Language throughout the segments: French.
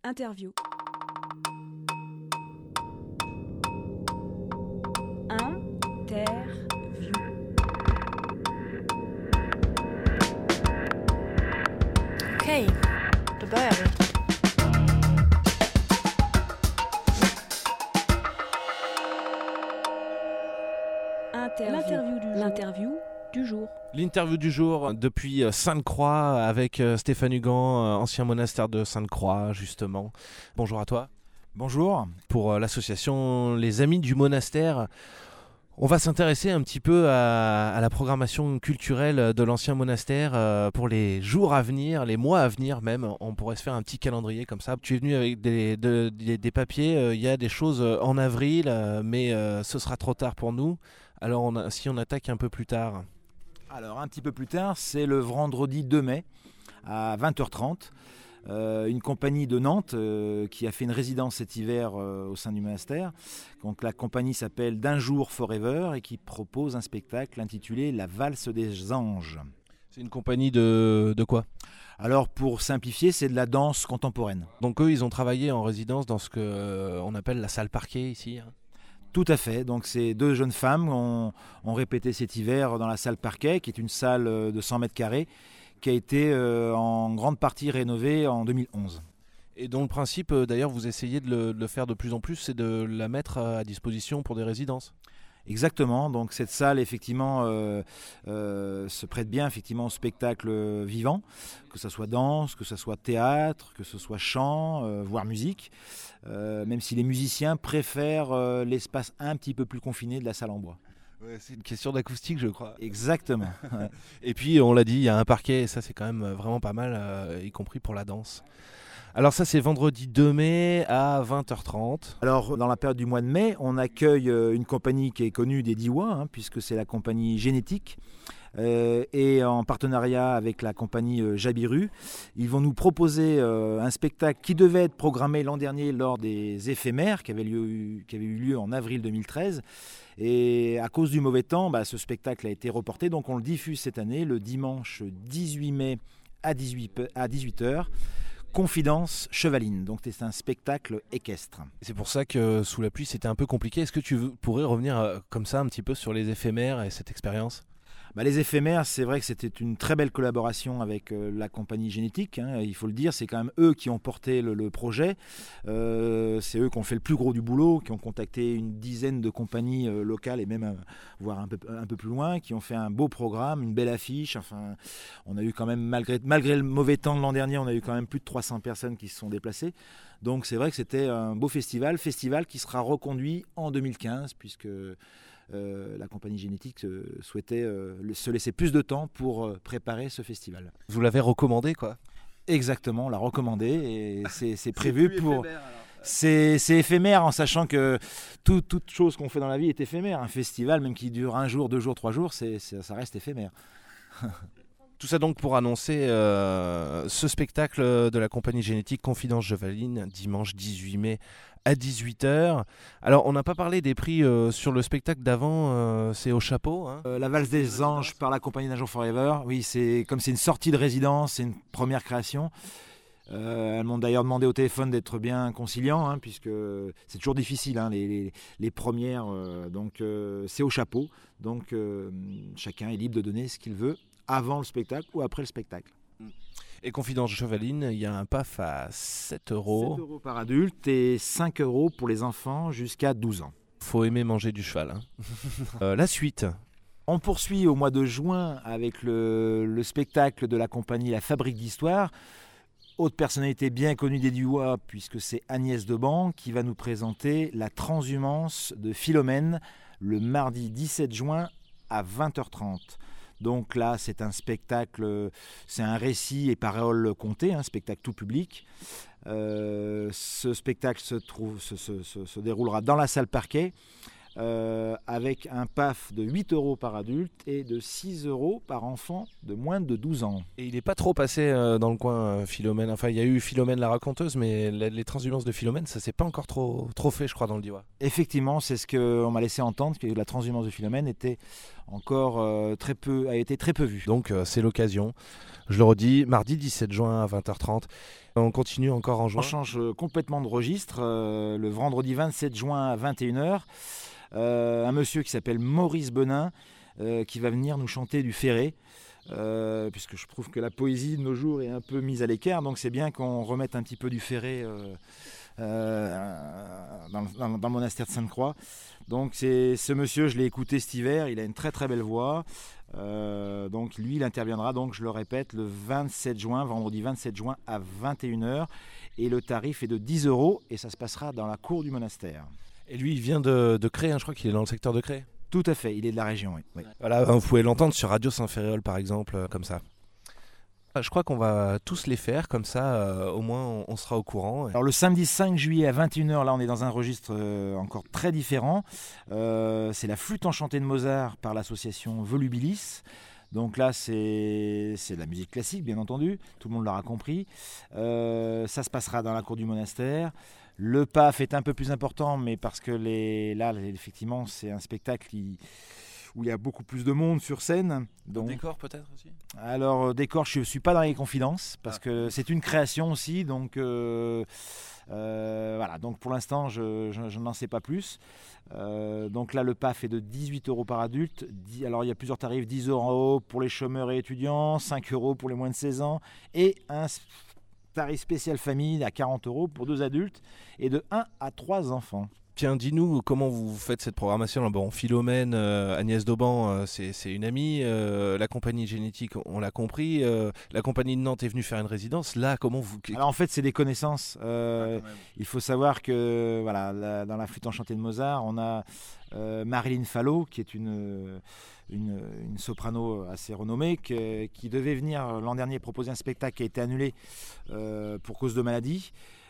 Interview. Okej, då börjar vi. L'interview du jour. L'interview du jour depuis Sainte-Croix avec Stéphane Hugan, ancien monastère de Sainte-Croix justement. Bonjour à toi. Bonjour. Pour l'association Les Amis du Monastère, on va s'intéresser un petit peu à la programmation culturelle de l'ancien monastère pour les jours à venir, les mois à venir même. On pourrait se faire un petit calendrier comme ça. Tu es venu avec des papiers, il y a des choses en avril, mais ce sera trop tard pour nous. Alors si on attaque un peu plus tard. Alors un petit peu plus tard, c'est le vendredi 2 mai à 20h30. Une compagnie de Nantes qui a fait une résidence cet hiver au sein du monastère. Donc la compagnie s'appelle D'un jour forever et qui propose un spectacle intitulé La valse des anges. C'est une compagnie de quoi ? Alors pour simplifier, c'est de la danse contemporaine. Donc eux, ils ont travaillé en résidence dans ce qu'on appelle la salle parquet ici. Tout à fait, donc ces deux jeunes femmes ont répété cet hiver dans la salle Parquet, qui est une salle de 100 mètres carrés, qui a été en grande partie rénovée en 2011. Et dont le principe, d'ailleurs, vous essayez de le faire de plus en plus, c'est de la mettre à disposition pour des résidences. Exactement, donc cette salle effectivement se prête bien effectivement au spectacle vivant, que ce soit danse, que ce soit théâtre, que ce soit chant, voire musique, même si les musiciens préfèrent l'espace un petit peu plus confiné de la salle en bois. Ouais, c'est une question d'acoustique, je crois. Exactement. Ouais. Et puis, on l'a dit, il y a un parquet, et ça c'est quand même vraiment pas mal, y compris pour la danse. Alors ça c'est vendredi 2 mai à 20h30. Alors dans la période du mois de mai, on accueille une compagnie qui est connue des Diois, puisque c'est la compagnie Génétique. Et en partenariat avec la compagnie Jabiru, ils vont nous proposer un spectacle qui devait être programmé l'an dernier lors des éphémères qui avaient eu lieu en avril 2013. Et à cause du mauvais temps, ce spectacle a été reporté, donc on le diffuse cette année le dimanche 18 mai à 18h. Confidence chevaline, donc c'est un spectacle équestre. C'est pour ça que sous la pluie c'était un peu compliqué. Est-ce que tu pourrais revenir comme ça un petit peu sur les éphémères et cette expérience ? Les éphémères, c'est vrai que c'était une très belle collaboration avec la compagnie Génétique, il faut le dire, c'est quand même eux qui ont porté le projet, c'est eux qui ont fait le plus gros du boulot, qui ont contacté une dizaine de compagnies locales et même voire un peu plus loin, qui ont fait un beau programme, une belle affiche, enfin on a eu quand même, malgré le mauvais temps de l'an dernier, on a eu quand même plus de 300 personnes qui se sont déplacées, donc c'est vrai que c'était un beau festival qui sera reconduit en 2015 puisque la compagnie Génétique souhaitait se laisser plus de temps pour préparer ce festival. Vous l'avez recommandé quoi ? Exactement, on l'a recommandé et c'est prévu pour... C'est éphémère en sachant que toute chose qu'on fait dans la vie est éphémère. Un festival, même qui dure 1 jour, 2 jours, 3 jours, ça reste éphémère. Tout ça donc pour annoncer ce spectacle de la compagnie Génétique Confidence chevaline, dimanche 18 mai à 18h. Alors on n'a pas parlé des prix sur le spectacle d'avant, c'est au chapeau. La valse des anges par la compagnie D'un jour forever, oui, c'est une sortie de résidence, c'est une première création. Elles m'ont d'ailleurs demandé au téléphone d'être bien conciliant, puisque c'est toujours difficile, les premières, donc c'est au chapeau, donc chacun est libre de donner ce qu'il veut avant le spectacle ou après le spectacle. Et Confidence chevaline, il y a un PAF à 7 €. 7 € par adulte et 5 € pour les enfants jusqu'à 12 ans. Faut aimer manger du cheval. La suite. On poursuit au mois de juin avec le spectacle de la compagnie La Fabrique d'Histoire. Haute personnalité bien connue des Diois, puisque c'est Agnès Deban qui va nous présenter La transhumance de Philomène le mardi 17 juin à 20h30. Donc là, c'est un spectacle, c'est un récit et paroles contées, un spectacle tout public. Ce spectacle se déroulera dans la salle Parquet avec un PAF de 8 € par adulte et de 6 € par enfant de moins de 12 ans. Et il n'est pas trop passé dans le coin, Philomène. Enfin, il y a eu Philomène la raconteuse, mais les transhumances de Philomène, ça ne s'est pas encore trop fait, je crois, dans le Diois. Effectivement, c'est ce qu'on m'a laissé entendre, que la transhumance de Philomène était encore a été très peu vue. Donc, c'est l'occasion. Je le redis, mardi 17 juin à 20h30. On continue encore en On juin. change complètement de registre. Le vendredi 27 juin à 21h, un monsieur qui s'appelle Maurice Benin qui va venir nous chanter du Ferré. Puisque je trouve que la poésie de nos jours est un peu mise à l'écart, donc c'est bien qu'on remette un petit peu du Ferré dans le monastère de Sainte-Croix. Donc ce monsieur, je l'ai écouté cet hiver, il a une très très belle voix. Donc lui, il interviendra, donc je le répète, le 27 juin, vendredi 27 juin à 21h. Et le tarif est de 10 € et ça se passera dans la cour du monastère. Et lui, il vient de Cré, je crois qu'il est dans le secteur de Cré. Tout à fait, il est de la région, oui. Oui. Voilà, vous pouvez l'entendre sur Radio Saint-Ferréol par exemple, comme ça. Je crois qu'on va tous les faire, comme ça au moins on sera au courant. Alors le samedi 5 juillet à 21h, là on est dans un registre encore très différent. C'est la flûte enchantée de Mozart par l'association Volubilis. Donc là c'est de la musique classique bien entendu, tout le monde l'aura compris. Ça se passera dans la cour du monastère. Le PAF est un peu plus important, mais parce que là effectivement c'est un spectacle où il y a beaucoup plus de monde sur scène. Donc, décor peut-être aussi. Alors décor, je ne suis pas dans les confidences parce que c'est une création aussi, donc voilà. Donc pour l'instant, je n'en sais pas plus. Donc là, le PAF est de 18 € par adulte. Alors il y a plusieurs tarifs, 10 € pour les chômeurs et étudiants, 5 € pour les moins de 16 ans et un tarif spécial famille à 40 € pour 2 adultes et de 1 à 3 enfants. Tiens, dis-nous comment vous faites cette programmation. Bon, Philomène, Agnès Dauban, c'est une amie. La compagnie génétique, on l'a compris. La compagnie de Nantes est venue faire une résidence. Là, comment vous... Alors en fait, c'est des connaissances. Il faut savoir que voilà, dans la flûte enchantée de Mozart, on a Marilyn Fallot, qui est une soprano assez renommée, qui devait venir l'an dernier proposer un spectacle qui a été annulé pour cause de maladie.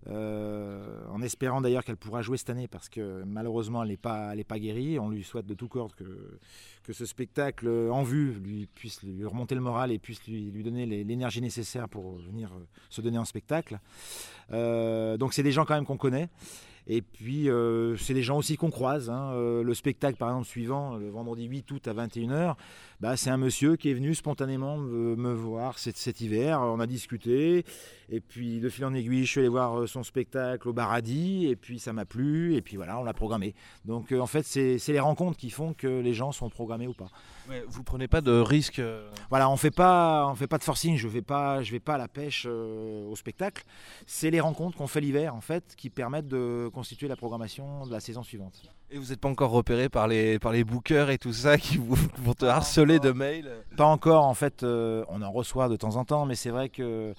En espérant d'ailleurs qu'elle pourra jouer cette année parce que malheureusement elle n'est pas guérie. On lui souhaite de tout cœur que ce spectacle en vue puisse lui remonter le moral et puisse lui donner l'énergie nécessaire pour venir se donner en spectacle. Donc c'est des gens quand même qu'on connaît. Et puis c'est des gens aussi qu'on croise. Le spectacle par exemple suivant, le vendredi 8 août à 21h, c'est un monsieur qui est venu spontanément me voir cet hiver. On a discuté et puis de fil en aiguille je suis allé voir son spectacle au Baradis et puis ça m'a plu et puis voilà, on l'a programmé. Donc en fait c'est les rencontres qui font que les gens sont programmés ou pas. Ouais, vous prenez pas de risques Voilà, on fait pas de forcing, je vais pas à la pêche au spectacle. C'est les rencontres qu'on fait l'hiver en fait qui permettent de constituer la programmation de la saison suivante. Et vous n'êtes pas encore repéré par les bookers et tout ça qui vont te harceler de mails? Pas encore en fait, on en reçoit de temps en temps, mais c'est vrai que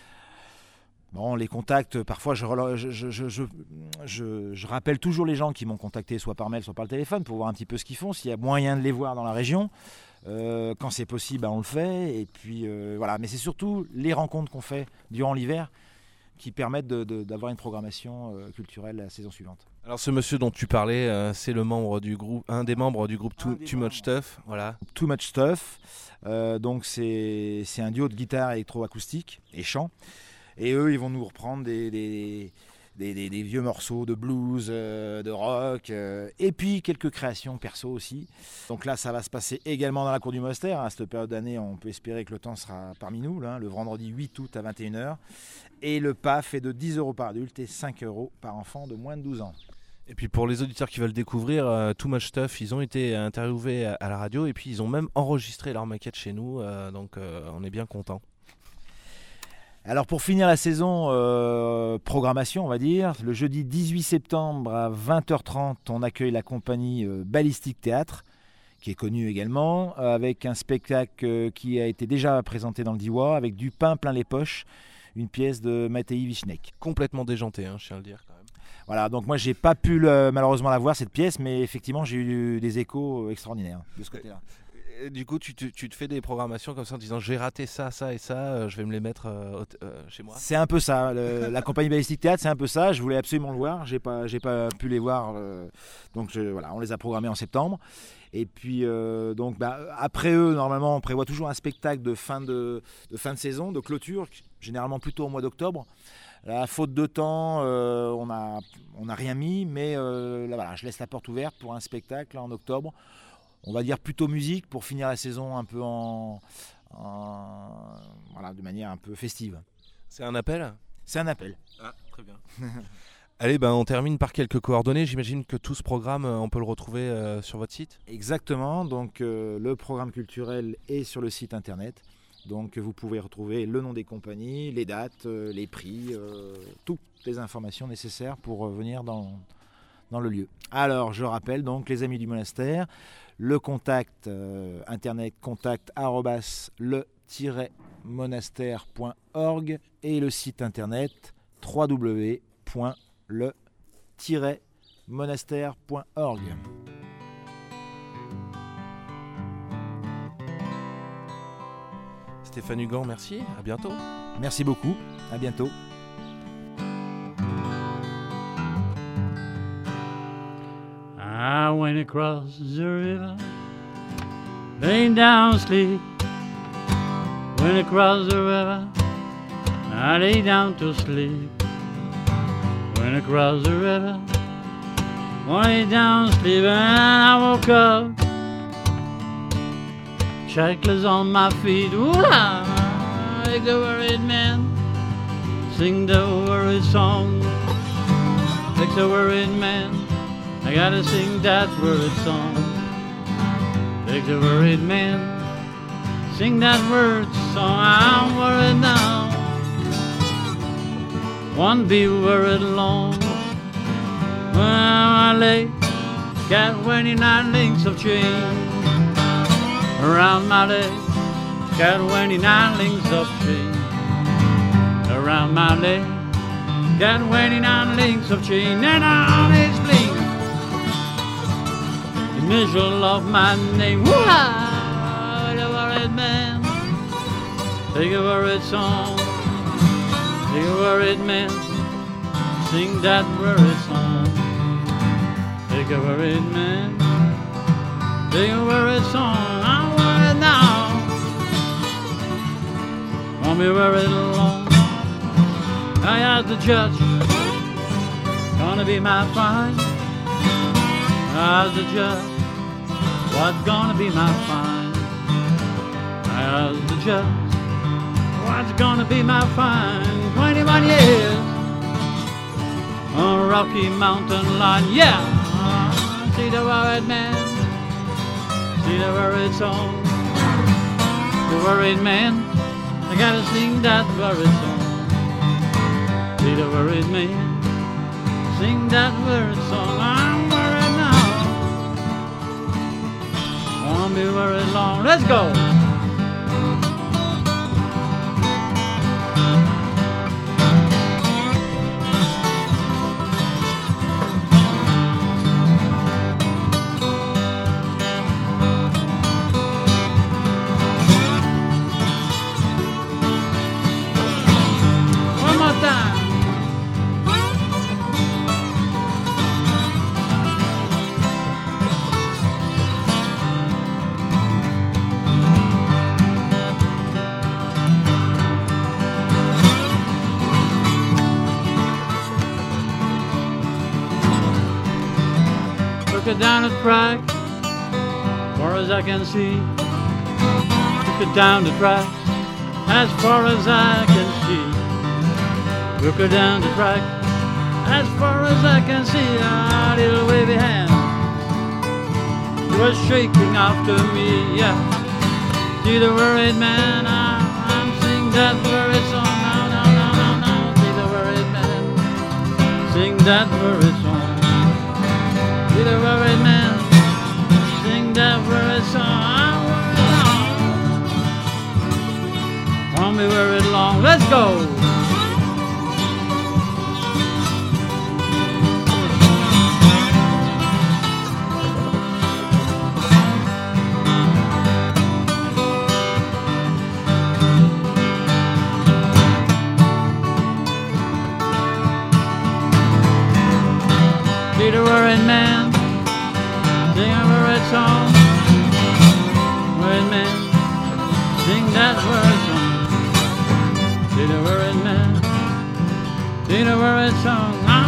bon, les contacts, parfois je rappelle toujours les gens qui m'ont contacté soit par mail soit par le téléphone pour voir un petit peu ce qu'ils font, s'il y a moyen de les voir dans la région. Quand c'est possible, on le fait. Et puis voilà, mais c'est surtout les rencontres qu'on fait durant l'hiver qui permettent d'avoir une programmation culturelle la saison suivante. Alors ce monsieur dont tu parlais, c'est un des membres du groupe Too Much Stuff. Voilà. Too Much Stuff. Donc c'est un duo de guitare électroacoustique et chant. Et eux, ils vont nous reprendre des vieux morceaux de blues, de rock, et puis quelques créations perso aussi. Donc là, ça va se passer également dans la cour du monastère. À cette période d'année, on peut espérer que le temps sera parmi nous, le vendredi 8 août à 21h. Et le PAF est de 10 € par adulte et 5 € par enfant de moins de 12 ans. Et puis pour les auditeurs qui veulent découvrir Too Much Stuff, ils ont été interviewés à la radio et puis ils ont même enregistré leur maquette chez nous, donc on est bien contents. Alors pour finir la saison programmation, on va dire, le jeudi 18 septembre à 20h30, on accueille la compagnie Ballistique Théâtre, qui est connue également, avec un spectacle qui a été déjà présenté dans le Diois, avec du pain plein les poches, une pièce de Matei Vichnek. Complètement déjanté, je tiens à le dire quand même. Voilà, donc moi j'ai pas pu malheureusement la voir cette pièce, mais effectivement j'ai eu des échos extraordinaires de ce côté-là. Et du coup, tu te fais des programmations comme ça en disant j'ai raté ça, ça et ça, je vais me les mettre chez moi. C'est un peu ça, la compagnie Ballistique Théâtre, c'est un peu ça. Je voulais absolument le voir, j'ai pas pu les voir, donc voilà, on les a programmés en septembre. Et puis donc après eux, normalement, on prévoit toujours un spectacle de fin de saison, de clôture, généralement plutôt au mois d'octobre. La faute de temps, on a rien mis, mais là, voilà, je laisse la porte ouverte pour un spectacle en octobre. On va dire plutôt musique pour finir la saison un peu voilà, de manière un peu festive. C'est un appel ? C'est un appel. Ah, très bien. Allez, on termine par quelques coordonnées. J'imagine que tout ce programme, on peut le retrouver sur votre site. Exactement, donc le programme culturel est sur le site internet. Donc vous pouvez retrouver le nom des compagnies, les dates, les prix, toutes les informations nécessaires pour venir dans le lieu. Alors je rappelle donc les Amis du Monastère, le contact internet contact@le-monastère.org et le site internet www.le-monastère.org. Stéphane Hugan, merci, à bientôt. Merci beaucoup, à bientôt. I went across the river, laying down to sleep. Went across the river, I lay down to sleep. Went across the river, lay down to sleep, and I woke up. Shackles on my feet, ooh-la, like the worried man. Sing the worried song, like the worried man. I gotta sing that worried song, like the worried man. Sing that worried song, I'm worried now. Won't be worried long. When I lay, got 29 links of chain around my leg, got 29 links of chain around my leg, got 29 links of chain, and on his bling, the middle of my name. Woo-ha, the worried man, take a worried song, take a worried man, sing that worried song, take a worried man, take a worried song. Now, won't be worried long. I asked the judge, gonna be my fine. I asked the judge, what's gonna be my fine? I asked the judge, what's gonna be my fine? 21 years on Rocky Mountain line, yeah. See the worried man, see the worried song. The worried man, I gotta sing that worried song. See the worried man, sing that worried song. I'm worried now, won't be worried long. Let's go. Down the track, far as I can see. Took it down the track, as far as I can see. Took her down the track, as far as I can see. A little wavy hand, she was shaking after me, yeah. See the worried man, I'm singing that worried song. No, no, no, no, no. See the worried man, sing that worried song. See the worried man, sing that worried song. I'm worried long, won't be worried long. Let's go. See the worried man, sing a worried song. Worried man, sing that worried song. See the worried man, sing a worried song.